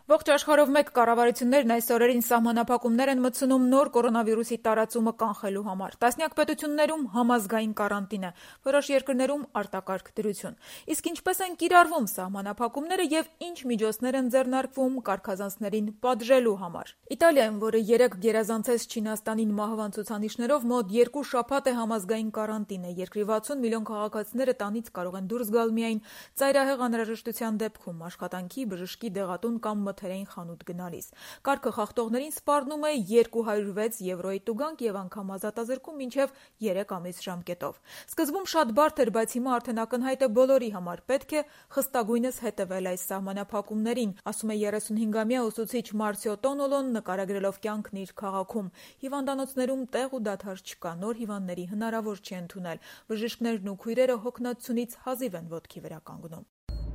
Ողջ աշխարհով մեկ կառավարություններն այս օրերին սահմանափակումներ են մտցնում նոր կորոնավիրուսի տարածումը կանխելու համար։ Տասնյակ պետություններում համազգային կարանտին է, որոշ երկրներում արտակարգ դրություն։ Իսկ ինչպես են կիրառվում սահմանափակումները եւ ինչ միջոցներ են ձեռնարկվում կարգազանցներին պատժելու համար։ Իտալիայում, որը 3 գերազանցեց Չինաստանին մահվան ցուցանիշներով, մոտ 2 շաբաթ է համազգային կարանտին է։ Երկրի 60 միլիոն քաղաքացիները տանից կարող են դուրս գալ միայն ծայրահեղ անհրաժեշտության դեպքում, աշխատանքի, բժշկի, դեղատուն կամ մթերային խանութ գնալիս։ Կարգը խախտողներին սպառնում է 206 եվրոյի տուգանք եւ անգամ ազատազրկում մինչեւ 3 ամիս ժամկետով։ Սկզբում շատ բարդ էր, բայց հիմա արդեն ակնհայտ է բոլորի համար։ Պետք է խստագույնս հետևել այս սահմանափակումներին, ասում է 35-ամյա ուսուցիչ Մարցիո Տոնոլոն, նկարագրելով կյանքն իր քաղաքում։ Հիվանդանոցներում տեղ ու դադար չկա, նոր հիվանդների հնարավոր չի ընդունել։ Բժիշկներն ու քույրերը հոգնածությունից հազիվ են ոտքի վրա կանգնում։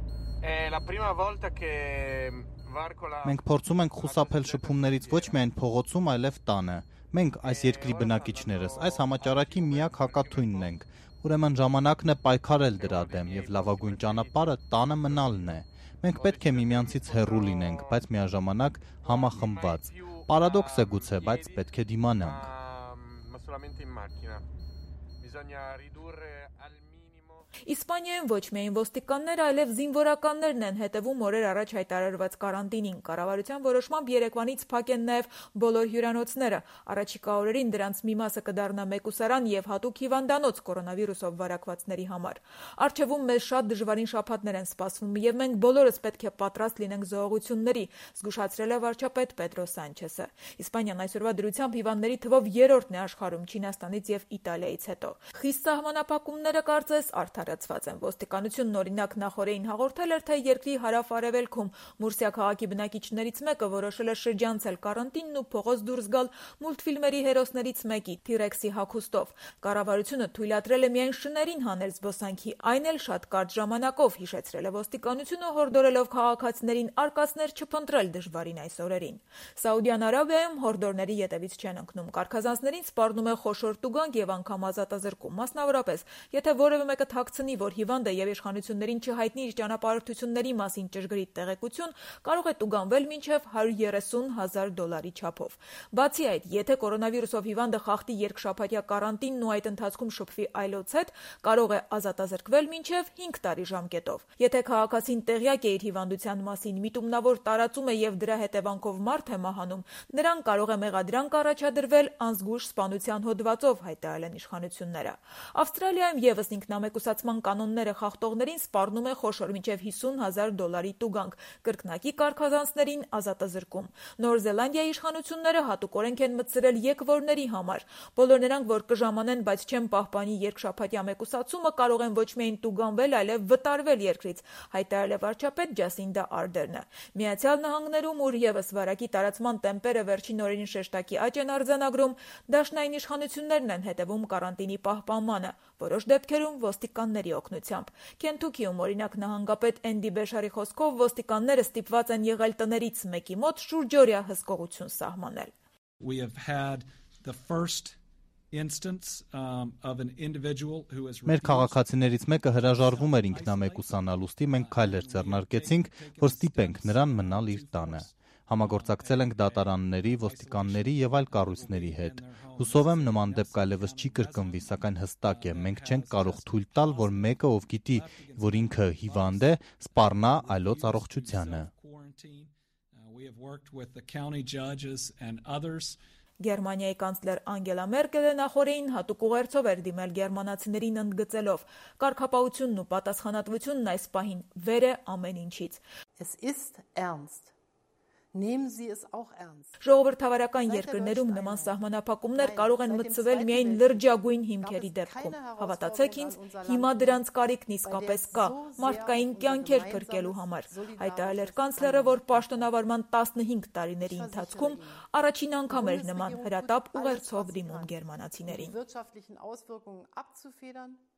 Մենք փորձում ենք խուսափել շփումներից ոչ միայն փողոցում, այլև տանը։ Մենք այս երկրի բնակիչներս այս համաճարակի միակ հակաթույնն ենք։ Ուրեմն ժամանակն է պայքարել դրա դեմ եւ լավագույն ճանապարհը տանը մնալն է։ Մենք պետք է միմյանցից հեռու լինենք, բայց միաժամանակ համախմբված։ Պարադոքս է գուցե, բայց պետք է դիմանանք։ Իսպանիայում ոչ միայն ոստիկանները, այլև զինվորականներն են հետևում օրեր առաջ հայտարարված կարանտինին։ Կառավարության որոշմամբ երեկվանից փակ են նաև բոլոր հյուրանոցները։ Առաջիկա օրերին դրանց մի մասը կդառնա մեկուսարան եւ հատուկ հիվանդանոց կորոնավիրուսով վարակվածների համար։ Առջևում մեզ շատ դժվարին շաբաթներ են սպասվում եւ մենք բոլորս պետք է պատրաստ լինենք զոհողությունների, զգուշացրել է վարչապետ Պետրո Սանչեսը։ Իսպանիան այսօրվա դրությամբ հիվանդների թվով երրորդն է աշխարհում Չինաստանից եւ Իտալիայից հետո։ Խիստ սահմանափակումները կարծես արդարացված են։ Ոստիկանությունն օրինակ նախորդին հաղորդել էր, թե երկրի հարավ-արևելքում Մուրսիա քաղաքի բնակիչներից մեկը որոշել է շրջանցել կարանտինն ու փողոց դուրս գալ մուլտֆիլմերի հերոսներից մեկի՝ T-Rex-ի հագուստով։ Կառավարությունը թույլատրել է միայն շներին հանել զբոսանքի, այն էլ շատ կարճ ժամանակով, հիշեցրել է ոստիկանությունը, հորդորելով քաղաքացիներին արկածներ չփնտրել դժվարին այս օրերին։ Սաուդյան Արաբիայում հորդորների ետևից չեն ընկնում։ Կարգազանցներին սպառնում է խոշոր տուգանք եւ անգամ ազատազրկում, մասնավորապես, եթե որևէ մեկը թաքցնի, որ հիվանդ է եւ իշխանություններին չհայտնի իր ճանապարհորդությունների մասին ճշգրիտ տեղեկություն, կարող է տուգանվել մինչեւ $130,000 չափով։ Բացի այդ, եթե կորոնավիրուսով հիվանդը խախտի երկշաբաթյա կարանտինն ու այդ ընթացքում շփվի այլոց հետ, կարող է ազատազրկվել մինչեւ 5 տարի ժամկետով։ Եթե քաղաքացին տեղյակ է իր հիվանդության մասին, միտումնավոր տարածում է եւ դրա հետևանքով մարդ է մահանում, նրան կարող է մեղադրանք առաջադրվել անզգույշ սպանության հոդվածով, հայտարարել են իշխանությունները։ Ավստրալիայում եւս ինքնամեկուսացման կանոնները խախտողներին սպառնում է խոշոր մինչև $50,000 տուգանք, կրկնակի կարգազանցներին ազատազրկում։ Նոր Զելանդիայի իշխանությունները հատուկ օրենք են մտցրել եկվորների համար։ Բոլոր նրանք, որ կժամանեն, բայց չեն պահպանի երկշաբաթյա մեկուսացումը, կարող են ոչ միայն տուգանվել, այլև վտարվել երկրից, հայտարարել է վարչապետ Ջասինդա Արդերնը։ Միացյալ Նահանգներում, ուր եւս վարակի տարածման տեմպերը վերջին օրերին շեշտակի աճ են արձանագրում, դաշնային իշխանություններն են հետևում կարանտինի պահպանմանը, որոշ դեպքերում ոստիկանների օգնությամբ։ Քենթուքիում, օրինակ, նահանգապետ Էնդի Բեշարի խոսքով ոստիկանները ստիպված են եղել տներից մեկի մոտ շուրջօրյա հսկողություն սահմանել։ Մեր քաղաքացիներից մեկը հրաժարվում էր ինքնամեկուսանալ, ուստի մենք քայլեր ձեռնարկեցինք, որ ստիպենք նրան մնալ իր տանը։ Համագործակցել ենք դատարանների, ոստիկանների եւ այլ կառույցների հետ։ Հուսով եմ նման դեպք այլևս չի կրկնվի, սակայն հստակ է, մենք չենք կարող թույլ տալ, որ մեկը, ով գիտի, որ ինքը հիվանդ է, սպառնա այլոց առողջությանը։ Գերմանիայի կանցլեր Անգելա Մերկելը նախորդին հատուկ ուղերձով էր դիմել գերմանացիներին ընդգծելով. «Կարգապահությունն ու պատասխանատվությունն այս պահին վեր է ամեն ինչից»։ Ժողովրդավարական երկրներում նման սահմանափակումներ կարող են մտցվել միայն լրջագույն հիմքերի դեպքում։ Հավատացեք ինձ, հիմա դրանց կարիքն իսկապես կա, մարդկային կյանքեր փրկելու համար, հայտարարել էր կանցլերը, որ պաշտոնավարման 15 տարիների ընթացքում առաջին անգամ էր նման հրատապ ուղերձով դիմում գերմանացիներին։